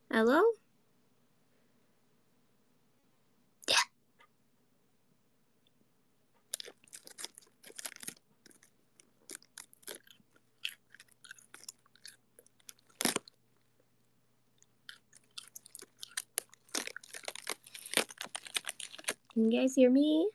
Hello? Can you guys hear me?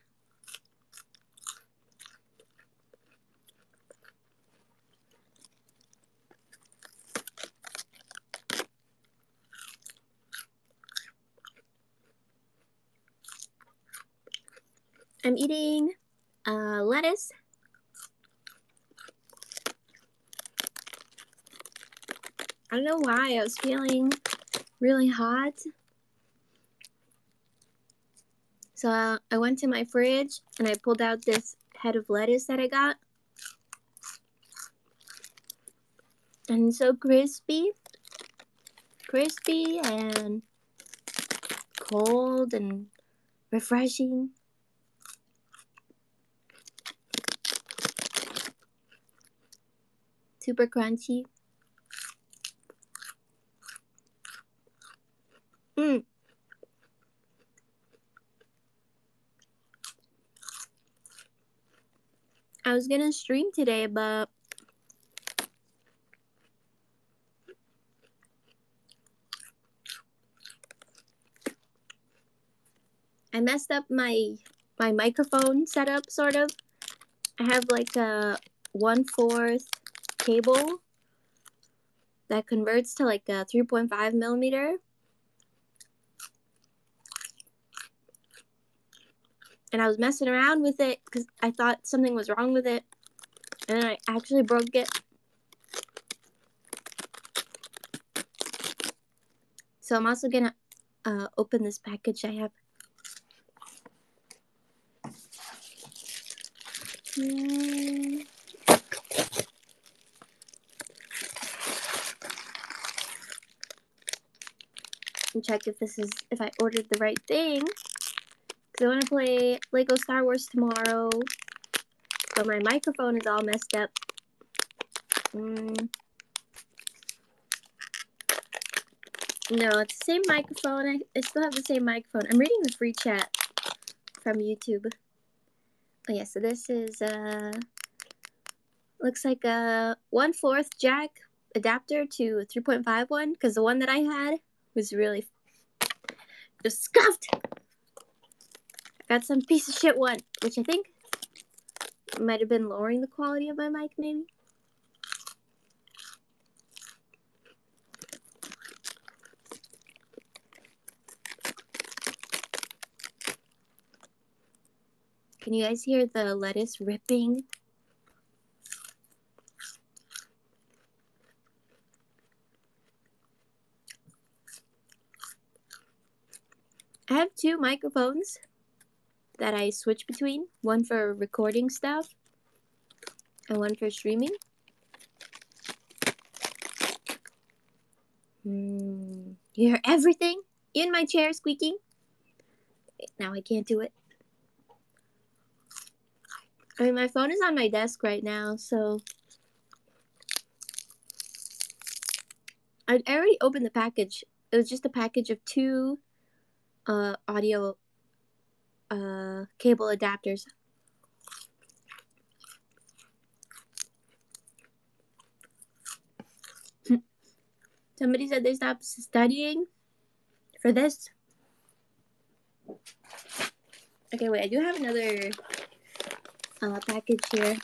I'm eating lettuce. I don't know why I was feeling really hot. So I went to my fridge and I pulled out this head of lettuce that I got. And it's so crispy. Crispy and cold and refreshing. Super crunchy. Mmm. I was gonna stream today, but I messed up my microphone setup, sort of. I have like a 1/4 cable that converts to like a 3.5 millimeter. And I was messing around with it because I thought something was wrong with it. And then I actually broke it. So I'm also gonna open this package I have. And check if I ordered the right thing. Because I want to play Lego Star Wars tomorrow. But my microphone is all messed up. No, it's the same microphone. I still have the same microphone. I'm reading the free chat from YouTube. Oh yeah, so this is looks like a 1/4 jack adapter to a 3.5 one, because the one that I had was really just scuffed. I got some piece of shit one, which I think might have been lowering the quality of my mic, maybe. Can you guys hear the lettuce ripping? I have two microphones that I switch between. One for recording stuff and one for streaming. You hear everything? In my chair squeaking? Now I can't do it. I mean, my phone is on my desk right now, so I already opened the package. It was just a package of two audio cable adapters. Somebody said they stopped studying for this. Okay, wait, I do have another package here.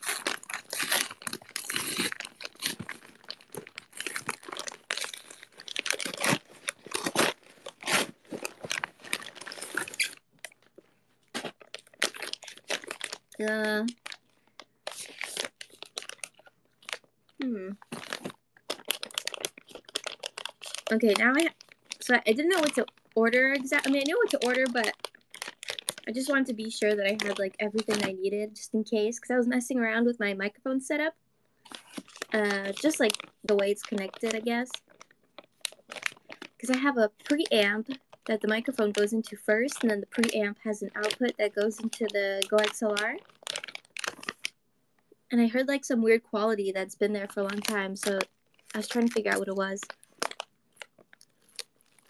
Okay, now so I didn't know what to order exactly. I mean, I knew what to order, but I just wanted to be sure that I had like everything I needed just in case, because I was messing around with my microphone setup. Just like the way it's connected, I guess. Because I have a preamp that the microphone goes into first, and then the preamp has an output that goes into the Go XLR. And I heard like some weird quality that's been there for a long time, so I was trying to figure out what it was.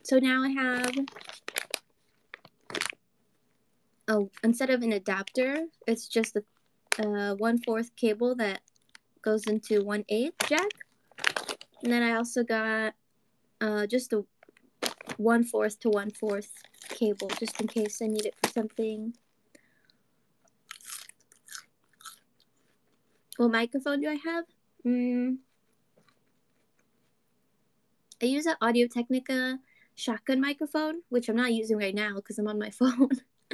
So now I have, instead of an adapter, it's just a 1/4 cable that goes into 1/8 jack. And then I also got just a 1/4 to 1/4 cable, just in case I need it for something. What microphone do I have? I use an Audio-Technica shotgun microphone, which I'm not using right now because I'm on my phone.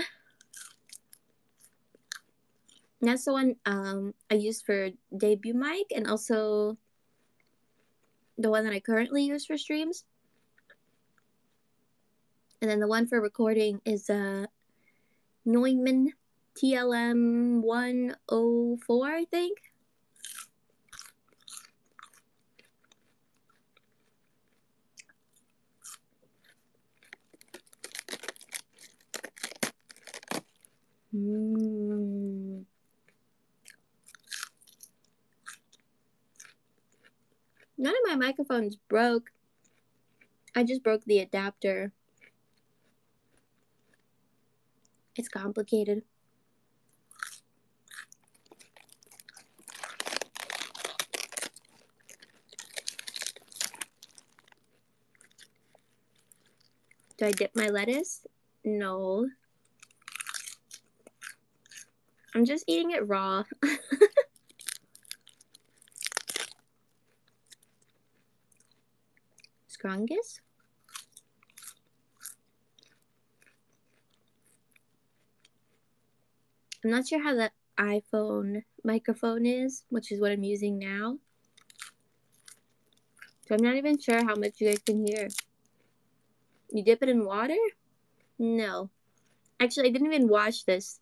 And that's the one I use for debut mic, and also the one that I currently use for streams. And then the one for recording is Neumann TLM 104, I think. None of my microphones broke. I just broke the adapter. It's complicated. Do I dip my lettuce? No. I'm just eating it raw. Scrungus? I'm not sure how the iPhone microphone is, which is what I'm using now. So I'm not even sure how much you guys can hear. You dip it in water? No. Actually, I didn't even wash this.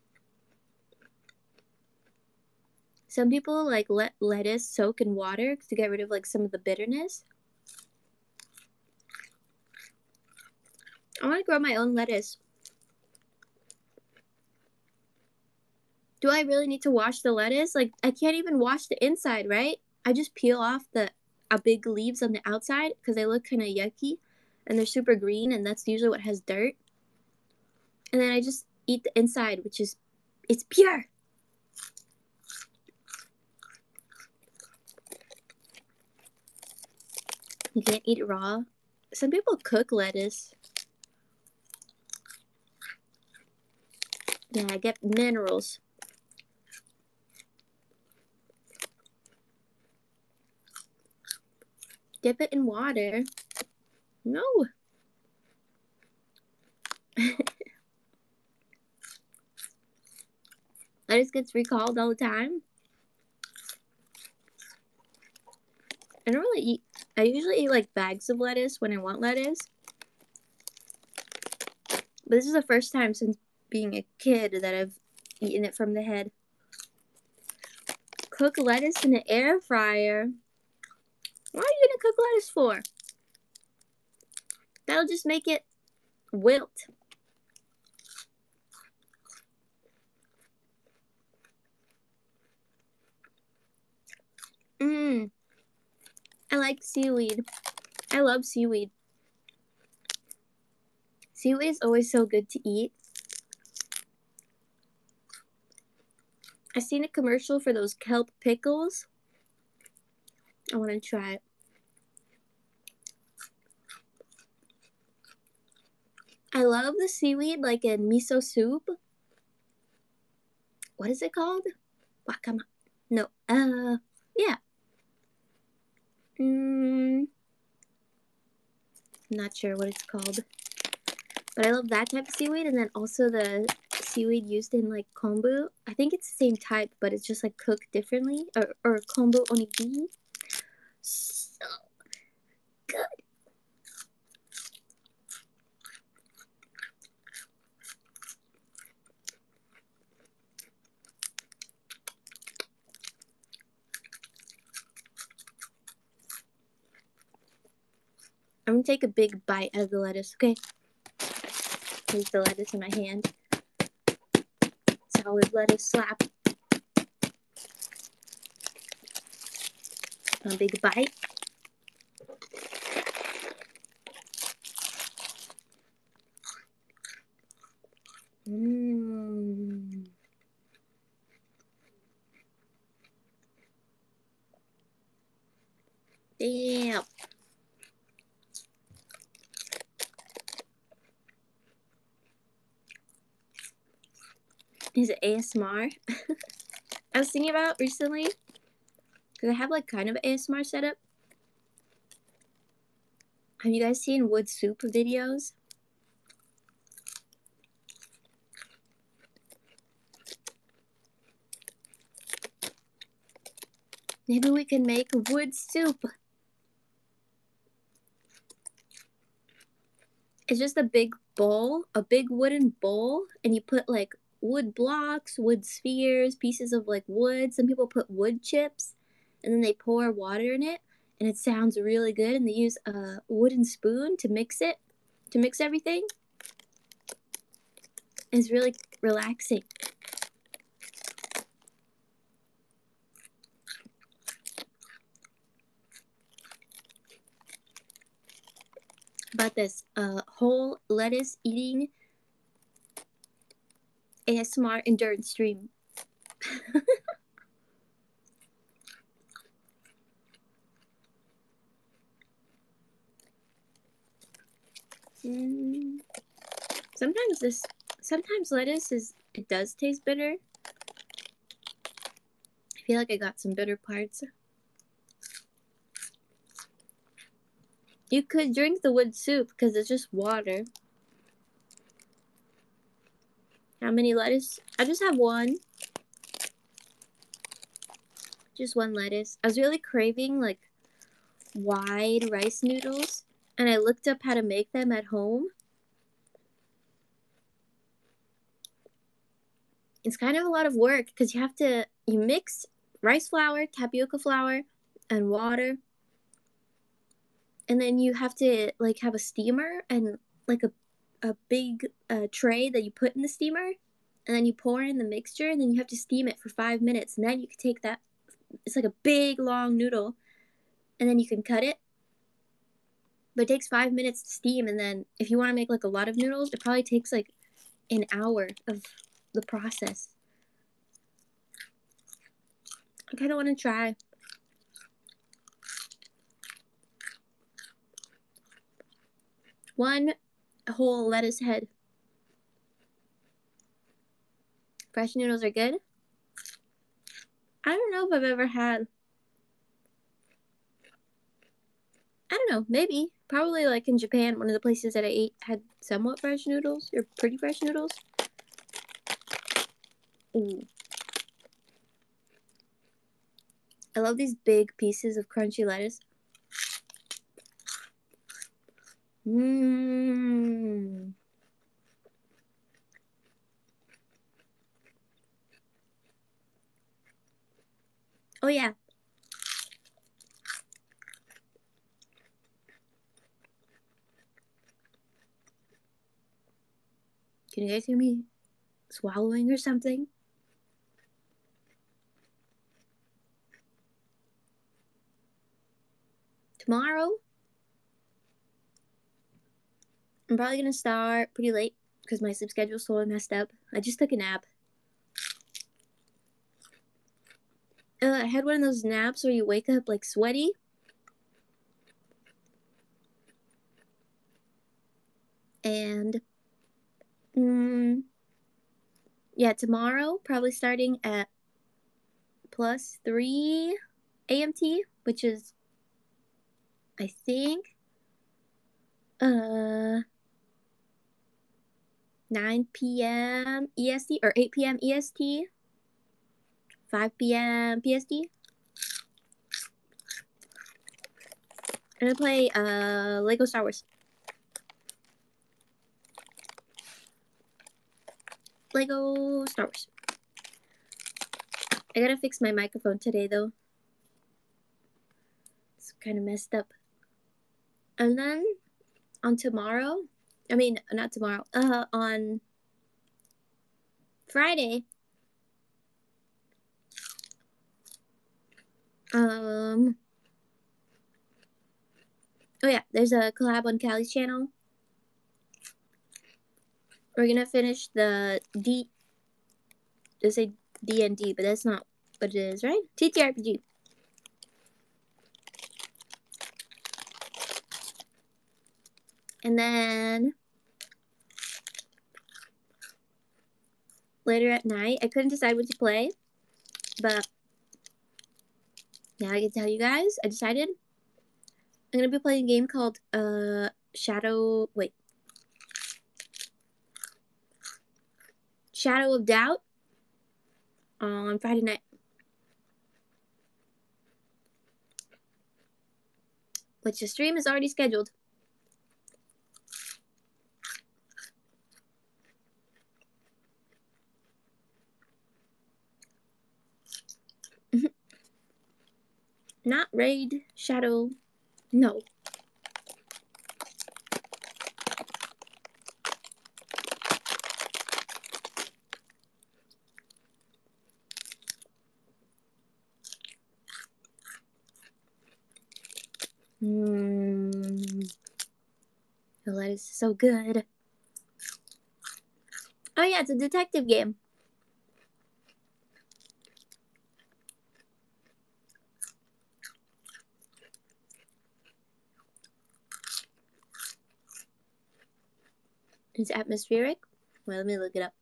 Some people like let lettuce soak in water to get rid of like some of the bitterness. I want to grow my own lettuce. Do I really need to wash the lettuce? Like, I can't even wash the inside, right? I just peel off the big leaves on the outside because they look kind of yucky and they're super green, and that's usually what has dirt. And then I just eat the inside, which is, it's pure. You can't eat it raw. Some people cook lettuce. Yeah, I get minerals. Dip it in water. No. Lettuce gets recalled all the time. I don't really eat. I usually eat like bags of lettuce when I want lettuce. But this is the first time since being a kid that I've eaten it from the head. Cook lettuce in an air fryer. What are you gonna cook lettuce for? That'll just make it wilt. I like seaweed. I love seaweed. Seaweed is always so good to eat. I've seen a commercial for those kelp pickles. I want to try it. I love the seaweed like in miso soup. What is it called? Wakama. No. Yeah. I'm not sure what it's called. But I love that type of seaweed, and then also the seaweed used in like kombu. I think it's the same type, but it's just like cooked differently. Or kombu onigiri. So good. I'm gonna take a big bite out of the lettuce, okay? Here's the lettuce in my hand. Solid lettuce slap. A big bite. Damn. Is it ASMR? I was thinking about recently, because I have like kind of ASMR setup. Have you guys seen wood soup videos? Maybe we can make wood soup. It's just a big bowl, a big wooden bowl, and you put like wood blocks, wood spheres, pieces of like wood. Some people put wood chips, and then they pour water in it, and it sounds really good. And they use a wooden spoon to mix it, to mix everything. It's really relaxing. About this whole lettuce eating ASMR endurance stream. Sometimes lettuce it does taste bitter. I feel like I got some bitter parts. You could drink the wood soup because it's just water. How many lettuce? I just have one. Just one lettuce. I was really craving like wide rice noodles, and I looked up how to make them at home. It's kind of a lot of work because you mix rice flour, tapioca flour, and water, and then you have to like have a steamer and like a big tray that you put in the steamer, and then you pour in the mixture, and then you have to steam it for 5 minutes, and then you can take that. It's like a big long noodle, and then you can cut it. But it takes 5 minutes to steam, and then if you want to make like a lot of noodles, it probably takes like an hour of the process. I kind of want to try. One whole lettuce head. Fresh noodles are good. I don't know if I've ever had. I don't know, maybe. Probably like in Japan, one of the places that I ate had somewhat fresh noodles, or pretty fresh noodles. Ooh. I love these big pieces of crunchy lettuce. Mmm. Oh yeah. Can you guys hear me swallowing or something? Tomorrow, I'm probably gonna start pretty late because my sleep schedule's totally messed up. I just took a nap. I had one of those naps where you wake up like sweaty. And yeah, tomorrow probably starting at +3 AMT, which is I think 9 p.m. EST or 8 p.m. EST, 5 p.m. PST. I'm gonna play Lego Star Wars. Lego Star Wars. I gotta fix my microphone today though. It's kind of messed up. And then on tomorrow, I mean not tomorrow, on Friday, oh yeah, there's a collab on Callie's channel. We're gonna finish the they say D&D, but that's not what it is, right? TTRPG. And then later at night, I couldn't decide what to play, but now I can tell you guys. I decided I'm gonna be playing a game called Shadow of Doubt on Friday night. Which the stream is already scheduled. Not Raid Shadow. No. The lettuce is so good. Oh yeah, it's a detective game. It's atmospheric. Well, let me look it up.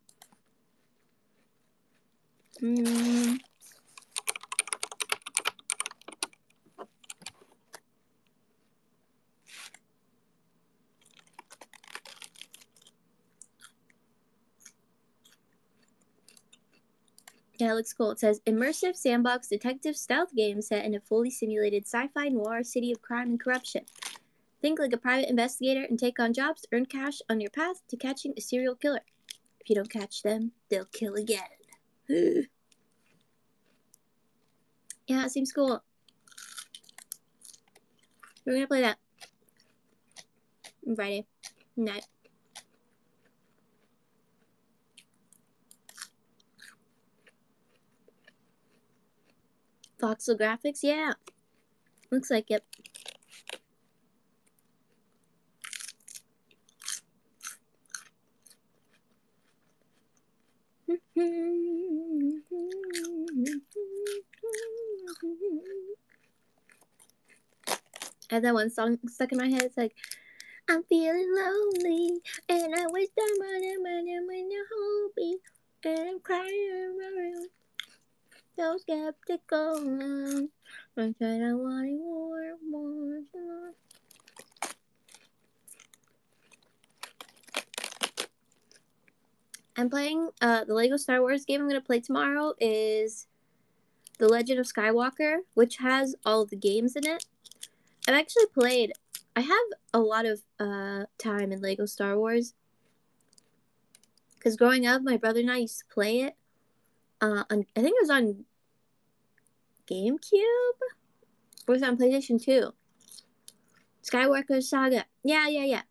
Yeah, it looks cool. It says immersive sandbox detective stealth game set in a fully simulated sci-fi noir city of crime and corruption. Think like a private investigator and take on jobs to earn cash on your path to catching a serial killer. If you don't catch them, they'll kill again. Yeah, it seems cool. We're gonna play that on Friday night. Voxel graphics, yeah. Looks like it. I have that one song stuck in my head. It's like, I'm feeling lonely, and I wish that money when you hold me, and I'm crying around. So skeptical. I said I want more. I'm playing the Lego Star Wars game I'm gonna play tomorrow is The Legend of Skywalker, which has all of the games in it. I've actually played. I have a lot of time in Lego Star Wars because growing up, my brother and I used to play it. I think it was on GameCube or was it on PlayStation 2? Skywalker Saga. Yeah.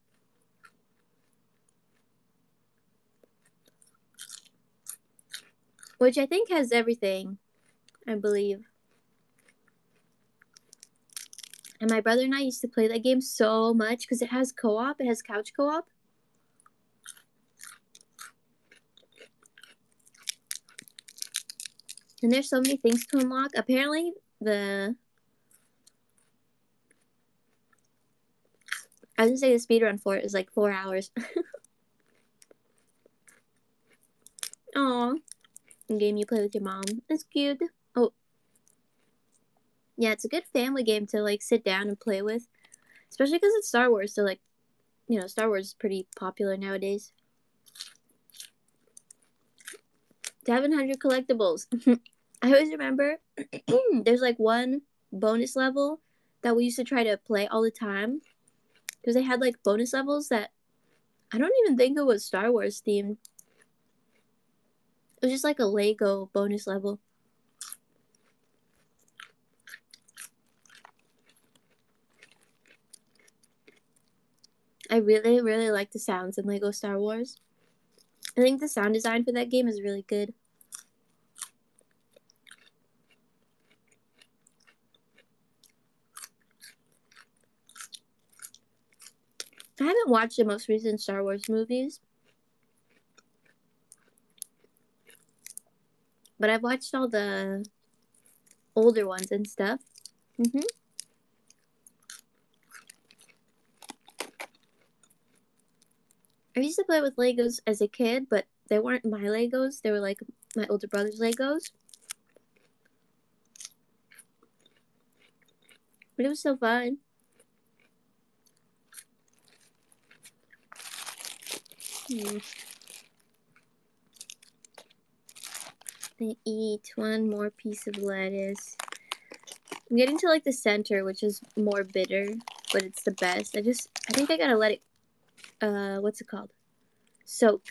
Which I think has everything, I believe. And my brother and I used to play that game so much because it has co-op. It has couch co-op. And there's so many things to unlock. Apparently, I was gonna say the speedrun for it is like 4 hours. Aw. Game you play with your mom. It's cute. Oh. Yeah, it's a good family game to like sit down and play with. Especially because it's Star Wars, so like, you know, Star Wars is pretty popular nowadays. 700 collectibles. I always remember there's like one bonus level that we used to try to play all the time. Because they had like bonus levels that I don't even think it was Star Wars themed. It was just like a Lego bonus level. I really, really like the sounds in Lego Star Wars. I think the sound design for that game is really good. I haven't watched the most recent Star Wars movies, but I've watched all the older ones and stuff. I used to play with Legos as a kid, but they weren't my Legos. They were like my older brother's Legos. But it was so fun. I eat one more piece of lettuce. I'm getting to like the center, which is more bitter, but it's the best. I think I gotta let it, what's it called? Soak.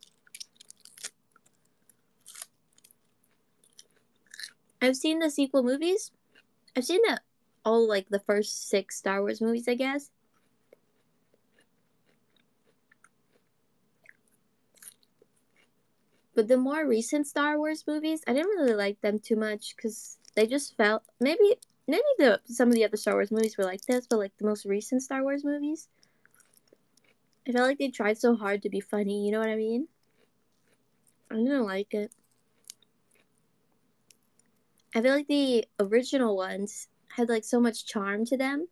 I've seen the sequel movies. I've seen all like the first 6 Star Wars movies, I guess. But the more recent Star Wars movies, I didn't really like them too much because they just felt maybe some of the other Star Wars movies were like this, but like the most recent Star Wars movies, I felt like they tried so hard to be funny. You know what I mean? I didn't like it. I feel like the original ones had like so much charm to them.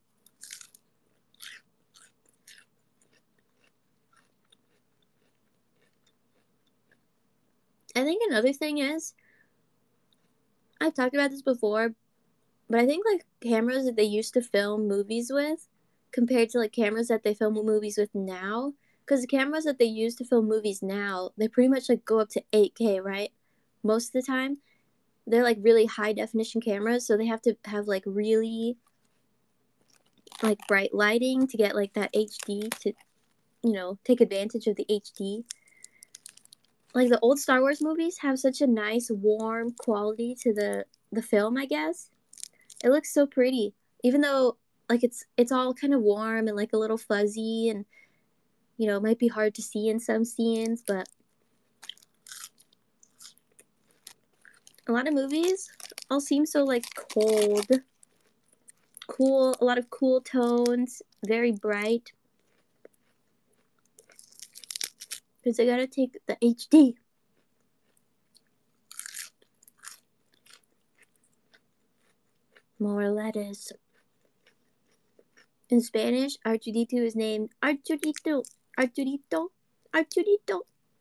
I think another thing is, I've talked about this before, but I think like cameras that they used to film movies with compared to like cameras that they film movies with now, because the cameras that they use to film movies now, they pretty much like go up to 8K, right? Most of the time. They're like really high definition cameras, so they have to have like really like bright lighting to get like that HD to, you know, take advantage of the HD. Like the old Star Wars movies have such a nice warm quality to the film, I guess. It looks so pretty, even though like it's all kind of warm and like a little fuzzy, and you know, it might be hard to see in some scenes, but a lot of movies all seem so like cool, a lot of cool tones, very bright. Because I gotta take the HD. More lettuce. In Spanish, R2D2 is named Arturito. Arturito. Arturito.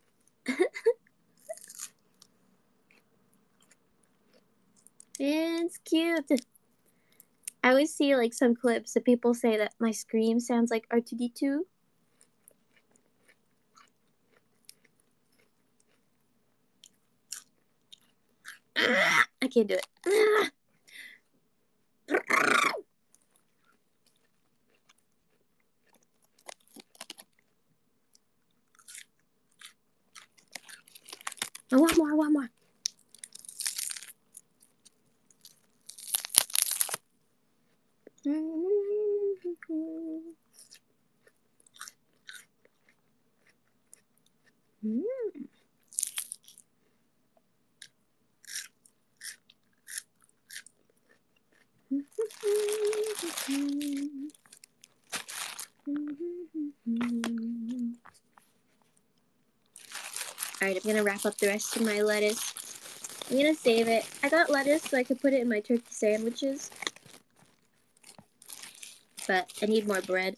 It's cute. I always see like some clips that people say that my scream sounds like R2D2. I can't do it. I want more, I want more. Alright, I'm gonna wrap up the rest of my lettuce. I'm gonna save it. I got lettuce so I could put it in my turkey sandwiches. But I need more bread.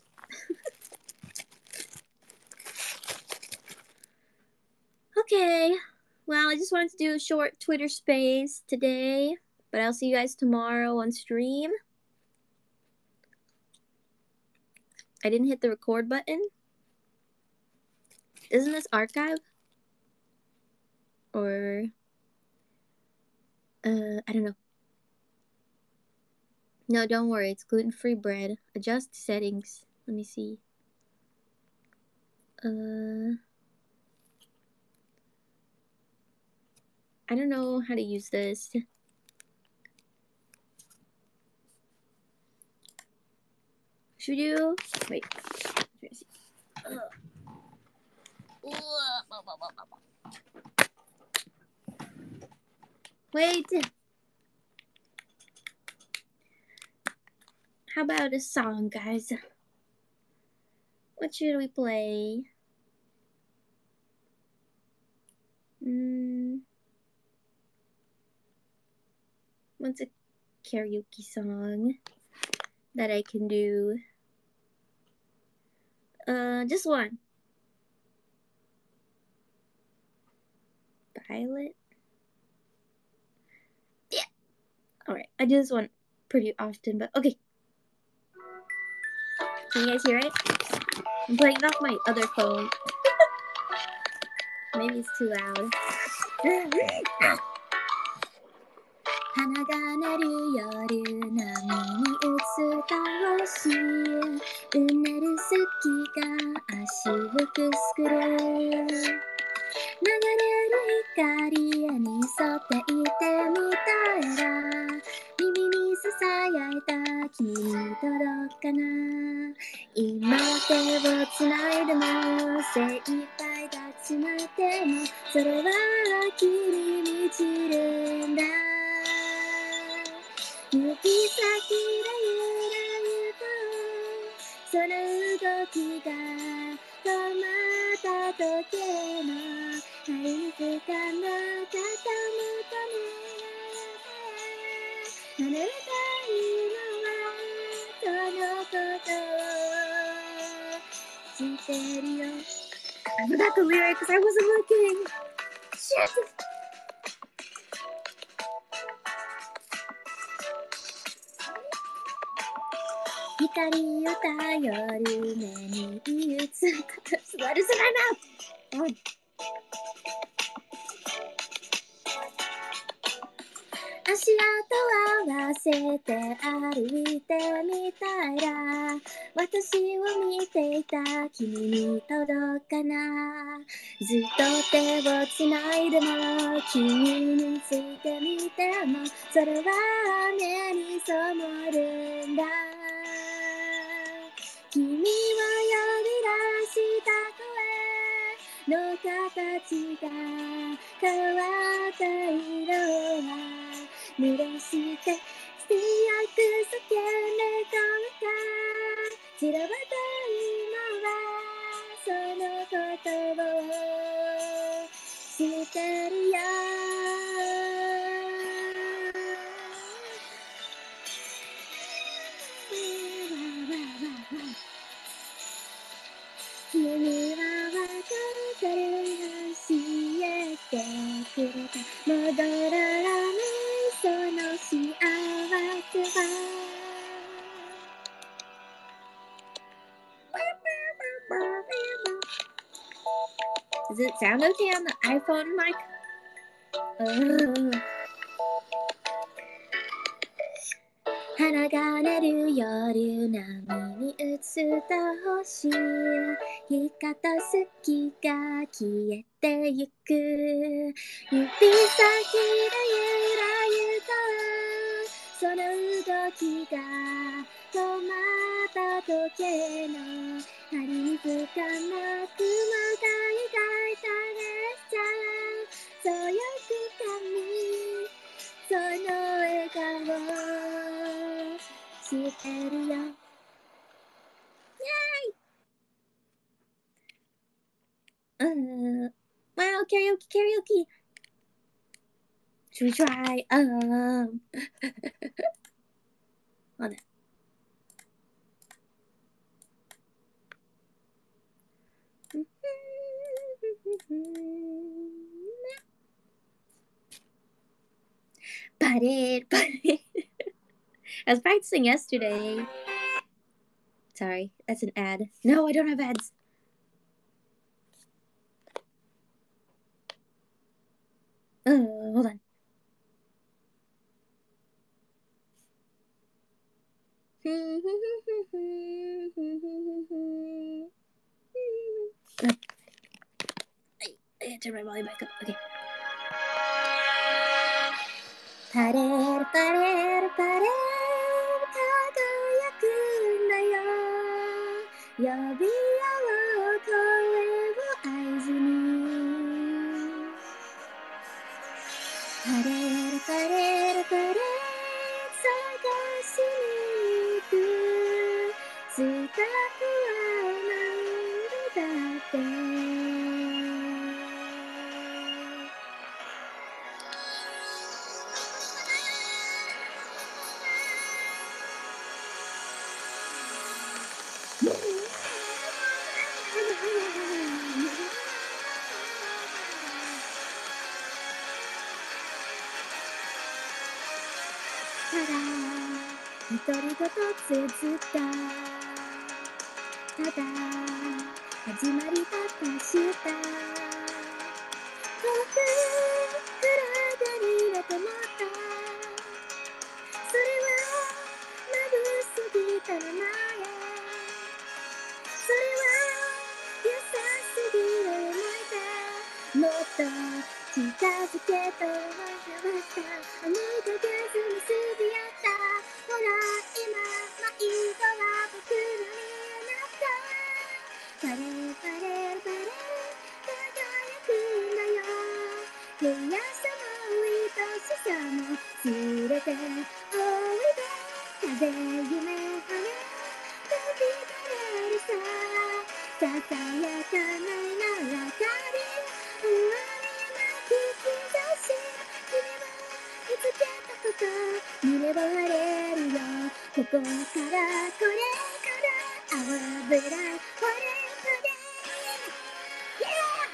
Okay. Well, I just wanted to do a short Twitter space today. But I'll see you guys tomorrow on stream. I didn't hit the record button. Isn't this archive? Or I don't know. No, don't worry. It's gluten-free bread. Adjust settings. Let me see. I don't know how to use this. Should we do? Wait. I'm trying to see. Wait. How about a song, guys? What should we play? What's a karaoke song that I can do? Just one. Violet. Yeah. Alright, I do this one pretty often, but okay. Can you guys hear it? I'm playing it off my other phone. Maybe it's too loud. 花が鳴る夜波に打つた星うねる月が足をくすぐる流れる光に沿っていてみたら耳にささやいた君に届くかな今手をつないでも精一杯立ち回ってもそれは秋に満ちるんだ指先でゆらゆとその動きが止まった時の針に深な肩元に離れたいのはそのことを知ってるよ I forgot the lyrics I wasn't looking Shit光を頼る目に映った What is in my mouth? Oh. 足跡合わせて歩いてみたら私を見ていた君に届かなずっと手をつないでも君についてみてもそれは目に染るんだ君を呼び出した声の形が変わった色は濡らして強く叫んでこうか散らばった今はそのことを知ってるよ君は分かってる教えてくれた戻らないその幸せは Does it sound okay on the iPhone mic?「花が鳴る夜波に映った星」「光った月が消えてゆく」「指先でゆらゆとその動きが止まった時計の針に深な雲が描いた列車」「そよぐ髪その笑顔知ってるよイエーイ Wow, karaoke Should we try? Hold on But I was practicing yesterday. Sorry, that's an ad. No, I don't have ads. Hold on. I had to turn my volume back up. Okay. パレルパレルパレル輝くんだよ呼び合おう声を合図にパレルパレルパレル探しに行くスタッフは何度だってただ独り言綴ったただ始まりだったした遠く体に入れてもったそれは眩すぎた名前それは優しすぎる思い出もっと近づけと思いました思いかけずにすぐやったほら今迷子は僕のになったバレバレバレ輝くんだよ悔しさも愛しさも連れておいで風夢羽飛び晴れるさささやかな鳴らかり終わりなき兆し君も見つけたこと見れば晴れるよここからこれから青ぶらこれまで Yeah!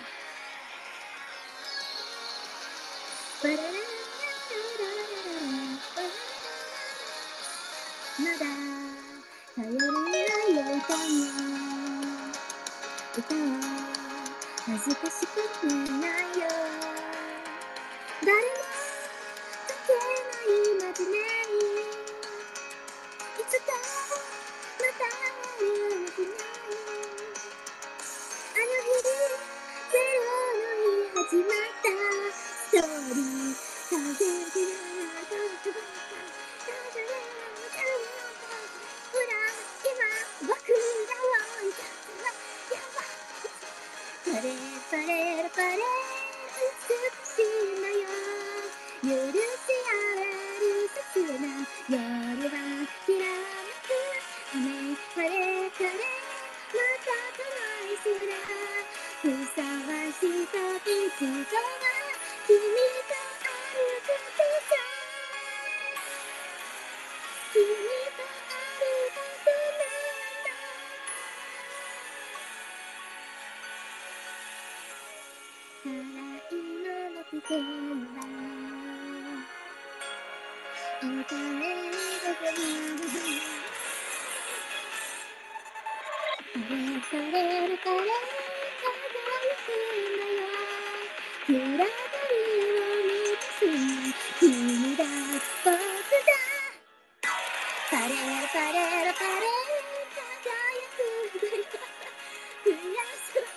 バララララララまだ頼りない歌も歌は恥ずかしくないよ誰も書けないまじめにいつかまた会える日にあの日ゼロの日始まったストーリー風切るなどうぞほら今僕らをいたずらパレパレパレ美しいんだよ許し合える切な夜はきらめく雨晴れ晴れまたトライすらふさわしさいつかは君と歩くことさ君と歩くことなんだただ今の気分はお金にかけない晴れるから輝くんだよ暗がりを満たす君だ僕だパレルパレルパレル輝くんだよ悔しく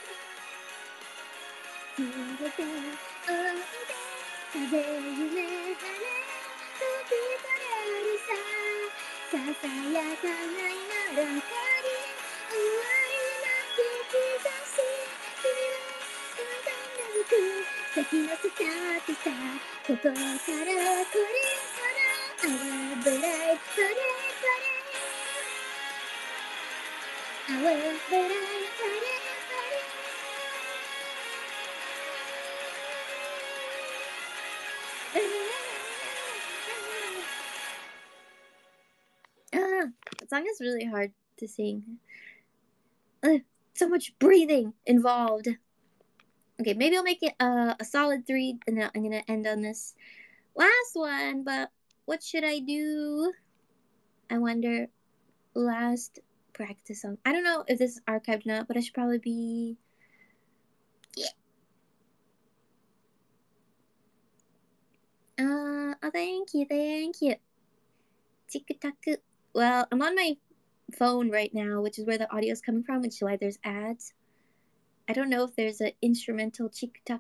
連れておいで風夢晴れ飛び晴れるさささやかな稲らかり終わりなき兆し君の簡単な服先のスタートさここからこれから青ブライトレイトレイ青ブライトレイトレイThat song is really hard to sing. So much breathing involved. Okay, maybe I'll make it a solid 3, and then I'm gonna end on this last one. But what should I do? I wonder. Last practice song. I don't know if this is archived or not, but I should probably be. Yeah. Oh, thank you. Tick-tack. Well, I'm on my phone right now, which is where the audio is coming from, which is why there's ads. I don't know if there's an instrumental chick-tack.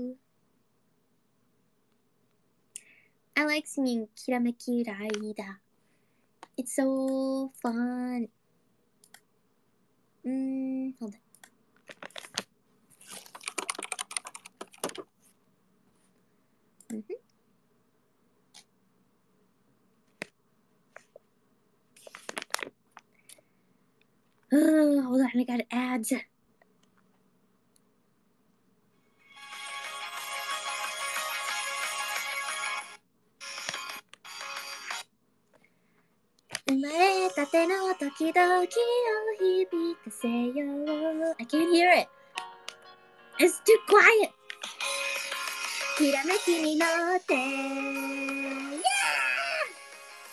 I like singing Kirameki Raida. It's so fun. Hold on. Hold on, I got ads. I can't hear it. It's too quiet. きらめきに乗って Yeah!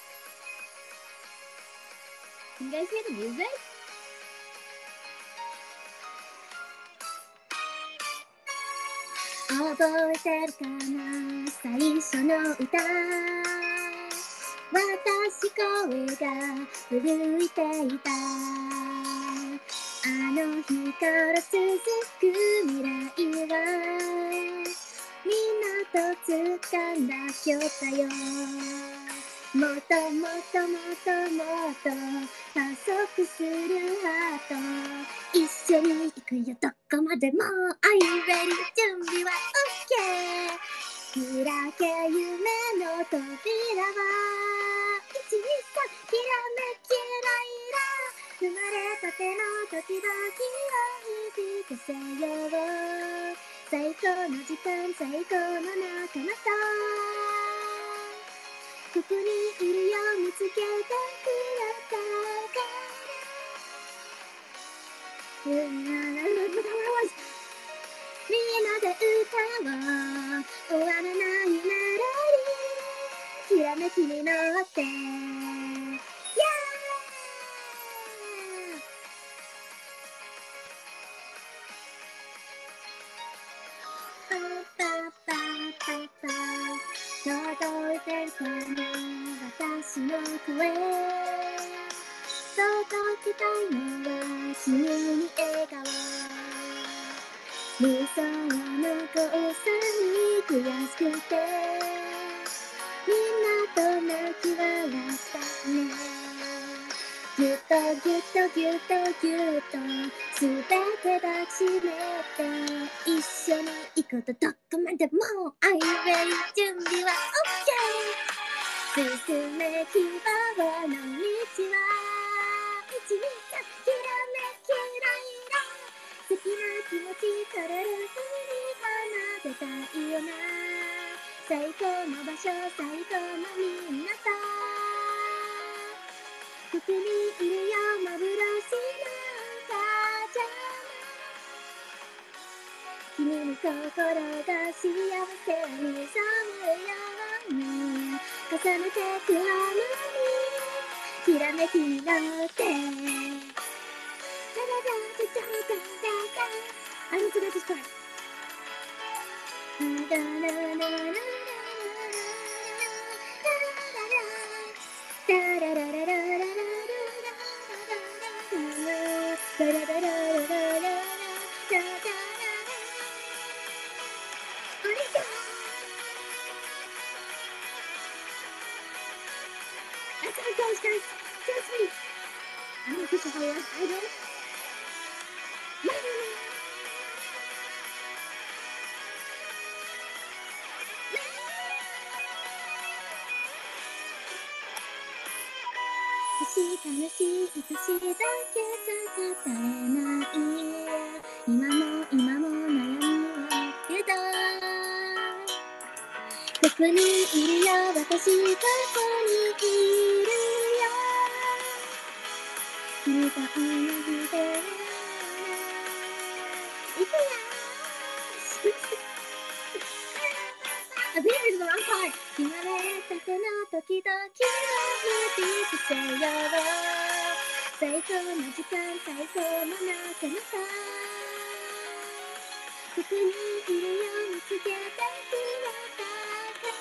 guys hear the music?覚えてるかな最初の歌私声が震いていたあの日から続く未来はみんなと掴んだ今日だよもっともっともっともっと加速するハート一緒に行くよどこまでも Are you ready? 準備は OK 開け夢の扉は123きらめきライラ生まれたての時々を響かせよう最高の時間最高の仲間とここにいるよ見つけてくれたからみんなで歌おう終わらないメロディーきらめきに乗ってパパパパパ届いてるかな私の声届きたいのは君に笑顔理想の交差に悔しくてみんなと泣き笑ったねぎゅっとぎゅっとぎゅっとぎゅっとすべて抱きしめて一緒に行くとどこまでも Are you ready? 準備は OK 進め希望の道は123きらめきライラ好きな気持ち取れる風に放てたいよな最高の場所最高のみんなとここにいるよ幻のパジャマ君の心が幸せに染まるように重ねてくはのにきらめきに乗ってI don't forget this part. That's how it goes, guys. Trust me. I'm an official Hollywood idol.楽しい愛しいだけじゃ語れない今も悩みはけどここにいるよ私ここにいるよ君と同じでいくよI think it's the wrong part 生まれたての時々を響かせよう最高の時間最高の仲間さここにいるよ見つけてくれたから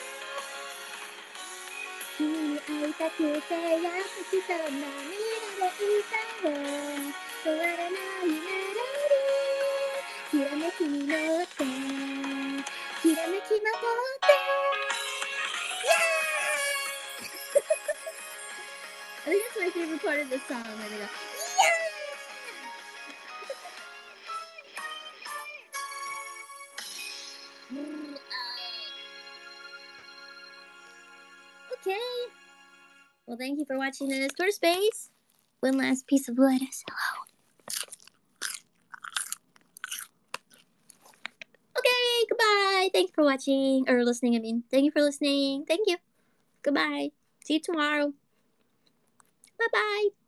君に会いたくてやってきた涙で歌おう終わらないメロディーきらめきに乗ってきらめきまとってI think that's my favorite part of the song. When they go, yeah! Okay. Well, thank you for watching this Twitter Space. One last piece of lettuce. Hello. Okay, goodbye. Thank you for watching, or listening, I mean. Thank you for listening. Thank you. Goodbye. See you tomorrow. Bye-bye.